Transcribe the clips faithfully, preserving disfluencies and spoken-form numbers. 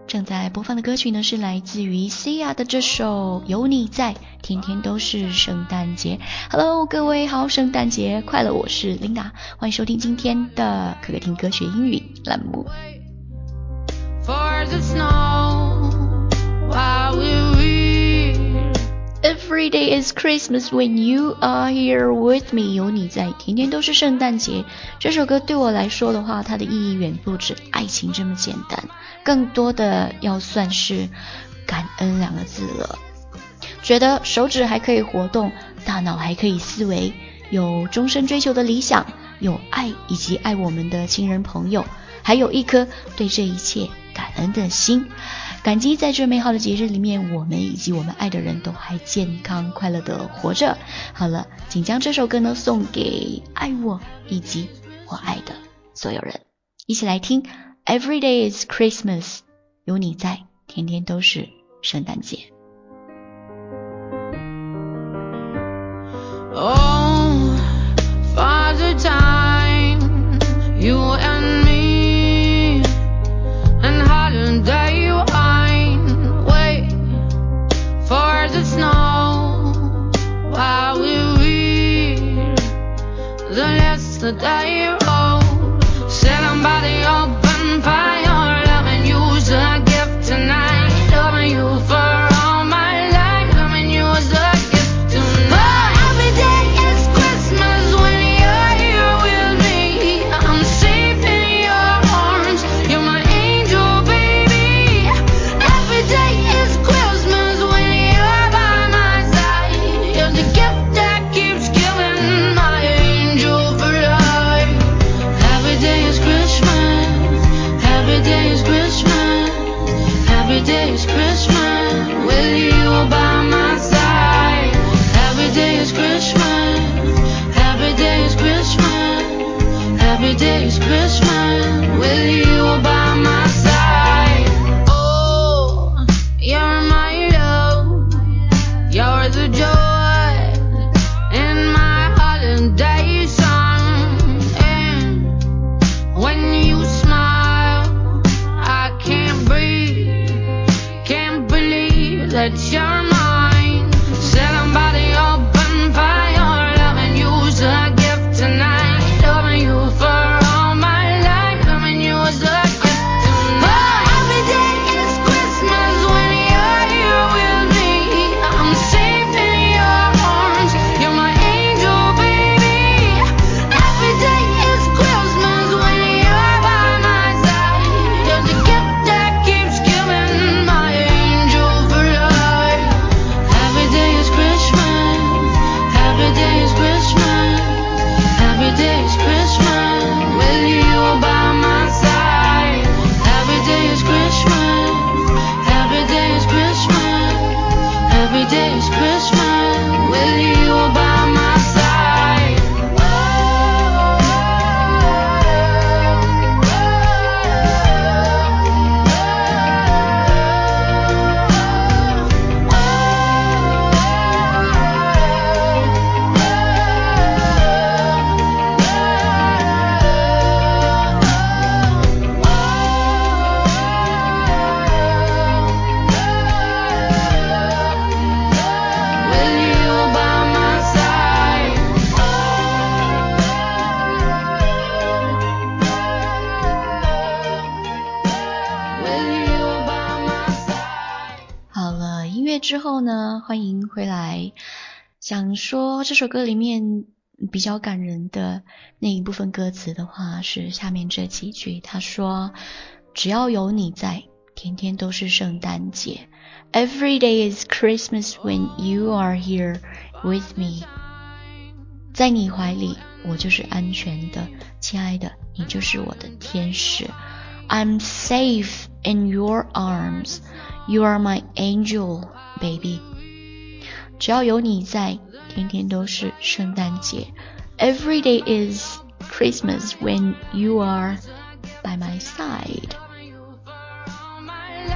正在播放的歌曲呢是来自于 Sia 的这首有你在，天天都是圣诞节。 Hello 各位好，圣诞节快乐，我是 Linda， 欢迎收听今天的可可听歌学英语栏目。 For the snow while we read Every day is Christmas when you are here with me， 有你在，天天都是圣诞节。这首歌对我来说的话，它的意义远不止爱情这么简单，更多的要算是感恩两个字了。觉得手指还可以活动，大脑还可以思维，有终身追求的理想，有爱以及爱我们的亲人朋友，还有一颗对这一切感恩的心，感激在这美好的节日里面，我们以及我们爱的人都还健康快乐的活着。好了，请将这首歌呢送给爱我以及我爱的所有人，一起来听 Every day is Christmas， 有你在，天天都是圣诞节。 Oh, Father Time, you and me, and holiday wine, wait for the snow while we read the yesterday road, sitting by the open fire, loving you's a gift tonight, loving you for all my life, loving you as a gift tonight. Every day is Christmas when you're here with me, I'm safe in your arms, you're my angel baby. Every day is Christmas when you're by my side, you're the gift that keeps giving, my angel for life. Every day is Christmas, every day is Christmas, every day is Christmas with you by my side. Every day is Christmas, every day is Christmas, every day is Christmas with you by my side. Oh, you're my love, you're the joy in my holiday song, and when you smile I can't breathe, can't believe that you're mine, sitting by the open fire, loving you's a gift tonight, loving you for all my life, loving you as a gift tonight. Every day is Christmas when you're here with me, I'm safe in your arms, you're my angel baby. Every day is Christmas when you're by my side, you're the gift that keeps giving, my angel for life. Every day is Christmas, every day is Christmas, every day is Christmas with you by my side. Every day is Christmas, every day is Christmas, every day is Christmas with you by my side. With you by my side. With you by my side. 好了，音乐之后呢，欢迎回来。想说这首歌里面比较感人的那一部分歌词的话，是下面这几句。他说，只要有你在，天天都是圣诞节。 Every day is Christmas when you are here with me。 在你怀里，我就是安全的，亲爱的，你就是我的天使。 I'm safe in your arms, you are my angel, baby。 只要有你在，天天都是圣诞节。 Every day is Christmas when you are by my side。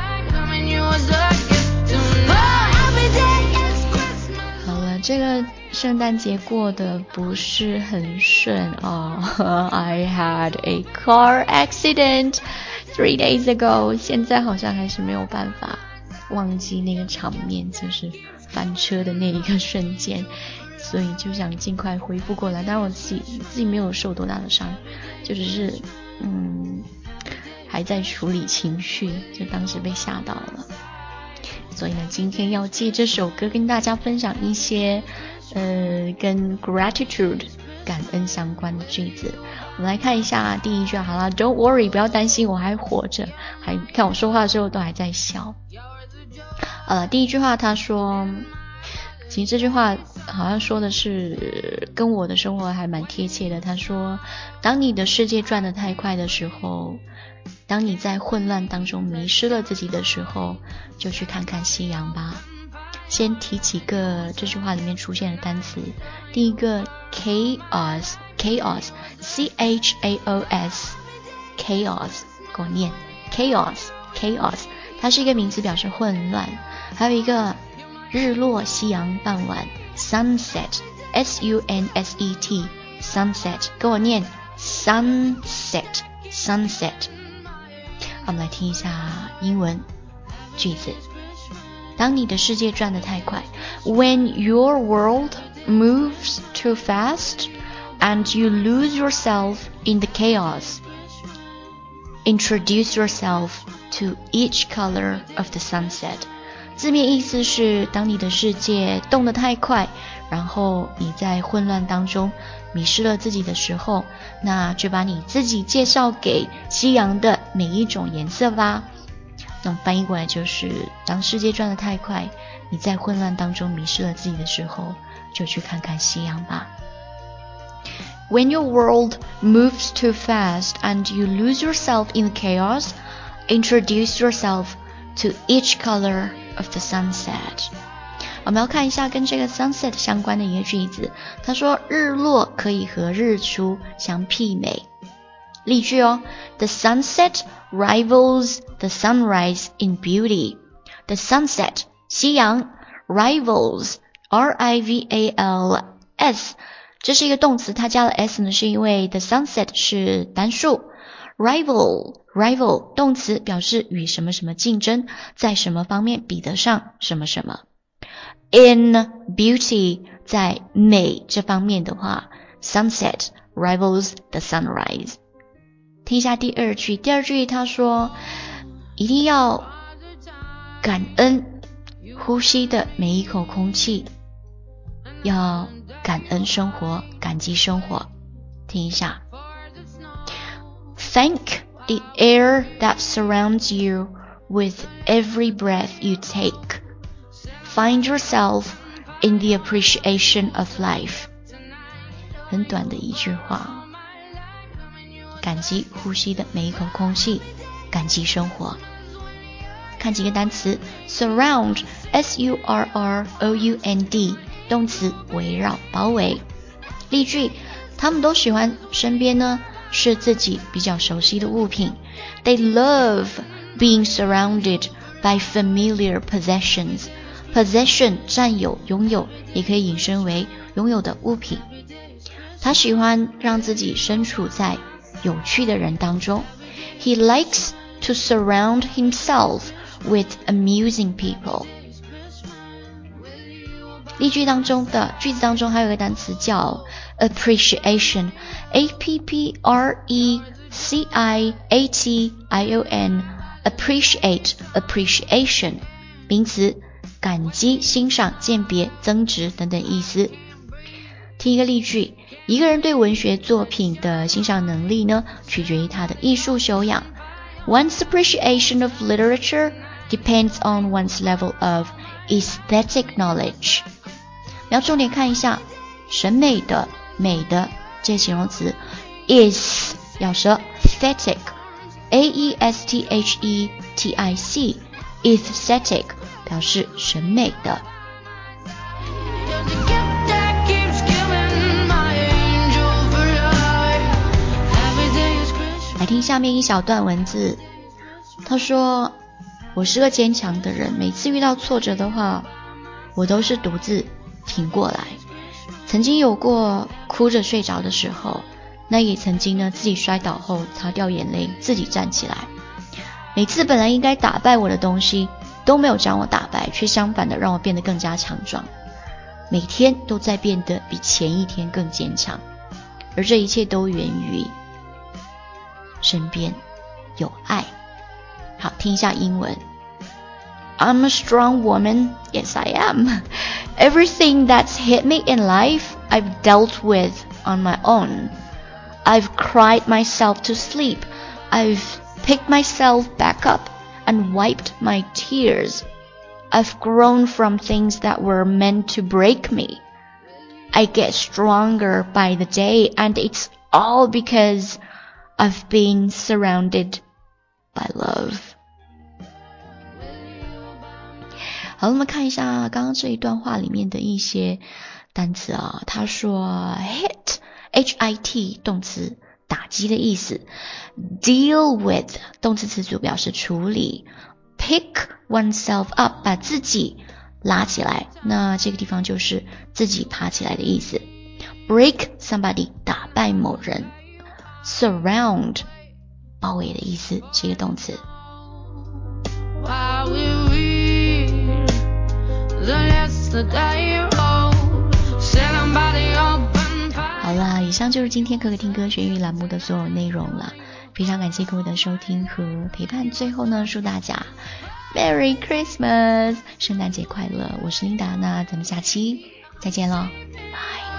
好了，这个圣诞节过得不是很顺啊、哦、I had a car accident three days ago 现在好像还是没有办法忘记那个场面，就是翻车的那一个瞬间，所以就想尽快恢复过来。当然我自己自己没有受多大的伤，就只是嗯还在处理情绪，就当时被吓到了。所以呢，今天要借这首歌跟大家分享一些呃跟 gratitude 感恩相关的句子。我们来看一下第一句好啦 Don't worry 不要担心我还活着，还看我说话的时候都还在笑。呃，第一句话他说，其实这句话好像说的是跟我的生活还蛮贴切的。他说，当你的世界转得太快的时候，当你在混乱当中迷失了自己的时候，就去看看夕阳吧。先提几个这句话里面出现的单词。第一个 chaos chaos C H A O S chaos 给我念 chaos chaos 它是一个名词，表示混乱。还有一个日落夕阳傍晚 sunset S U N S E T sunset 跟我念 sunset sunset。我们来听一下英文句子。当你的世界转得太快 When your world moves too fast and you lose yourself in the chaos, introduce yourself to each color of the sunset。 字面意思是当你的世界动得太快，然后你在混乱当中迷失了自己的时候，那就把你自己介绍给夕阳的每一种颜色吧。那翻译过来就是当世界转得太快，你在混乱当中迷失了自己的时候，就去看看夕阳吧。 When your world moves too fast and you lose yourself in the chaos, introduce yourself to each color of the sunset。 我们要看一下跟这个 sunset 相关的一个句子。他说日落可以和日出相媲美。例句哦 The sunset rivals the sunrise in beauty. The sunset 夕阳 rivals R I V A L S 这是一个动词，它加了 s 呢是因为 the sunset 是单数。rival rival 动词表示与什么什么竞争，在什么方面比得上什么什么。In beauty 在美这方面的话 sunset rivals the sunrise。 听一下第二句，第二句他说一定要感恩呼吸的每一口空气，要感恩生活，感激生活。听一下 Thank the air that surrounds you with every breath you take. Find yourself in the appreciation of life. 很短的一句话，感激呼吸的每一口空气，感激生活。看几个单词 surround S U R R O U N D 动词围绕包围。例句他们都喜欢身边呢是自己比较熟悉的物品。 They love being surrounded by familiar possessions. Possession 占有拥有，也可以引申为拥有的物品。他喜欢让自己身处在有趣的人当中。 He likes to surround himself with amusing people。 例句当中的句子当中还有一个单词叫 appreciation A P P R E C I A T I O N appreciate appreciation 名词，感激欣赏鉴别增值等等意思。听一个例句，一个人对文学作品的欣赏能力呢取决于他的艺术修养。 One's appreciation of literature depends on one's level of aesthetic knowledge。 要重点看一下审美的美的这些形容词 is 咬舌 aesthetic A E S T H E T I C aesthetic 表示审美的。来听下面一小段文字，他说我是个坚强的人，每次遇到挫折的话我都是独自挺过来。 曾经有过哭着睡着的时候，那也曾经呢自己摔倒后擦掉眼泪自己站起来。每次本来应该打败我的东西都没有将我打败，却相反的让我变得更加强壮，每天都在变得比前一天更坚强，而这一切都源于身边有爱。好，听一下英文。I'm a strong woman. Yes, I am. Everything that's hit me in life, I've dealt with on my own. I've cried myself to sleep. I've picked myself back up and wiped my tears. I've grown from things that were meant to break me. I get stronger by the day, and it's all because I've been surrounded by love. 好，我们看一下刚刚这一段话里面的一些单词啊。他说 hit, H I T 动词，打击的意思。Deal with 动词词组表示处理。Pick oneself up 把自己拉起来，那这个地方就是自己爬起来的意思。Break somebody 打败某人。Surround 包围的意思，这个动词。好啦，以上就是今天可可听歌学语栏目的所有内容了，非常感谢各位的收听和陪伴。最后呢，祝大家 Merry Christmas， 圣诞节快乐！我是琳达，那咱们下期再见咯，拜。